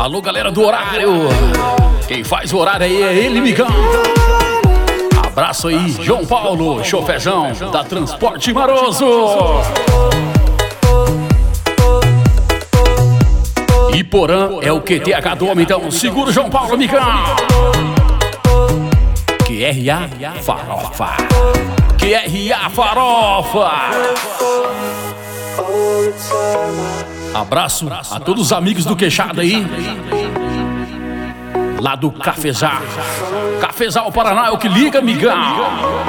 Alô, galera do horário. Quem faz o horário aí é ele, migão. Abraço aí, João Paulo, chofezão da Transporte Maroso. Iporã é o QTH do homem, então segura o João Paulo, migão. QRA Farofa. QRA Farofa. Abraço a todos os amigos do Queixada aí, lá do Cafezal. Cafezal Paraná é o que liga, migão.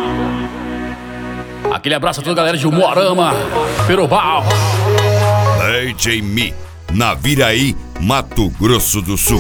Aquele abraço a toda a galera de Umuarama, Perobal. DJ Mi, Naviraí, Mato Grosso do Sul.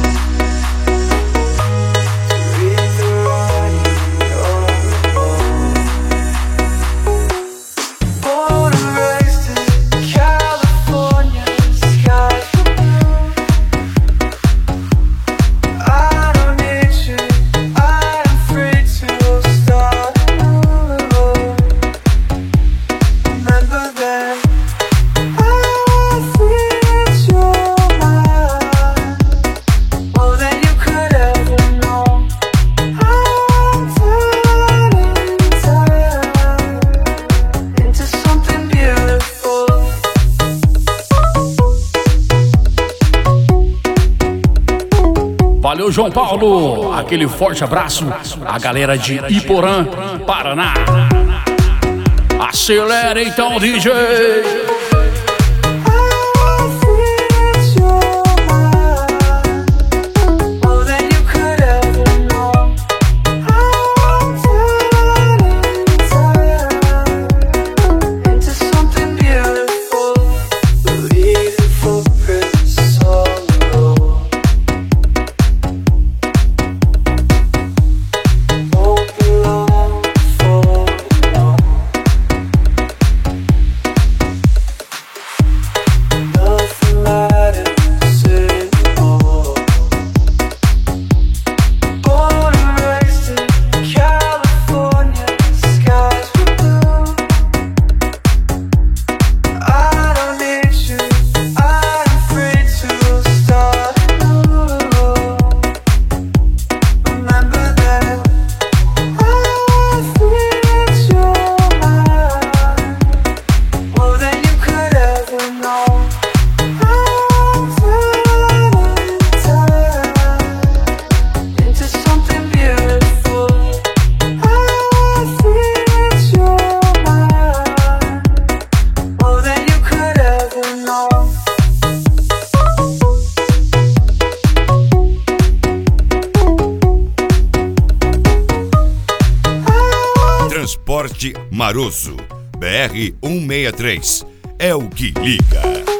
Valeu, João Paulo. Aquele forte abraço à galera de Iporã, Paraná. Acelera então, DJ. Transporte Maroso, BR-163, é o que liga.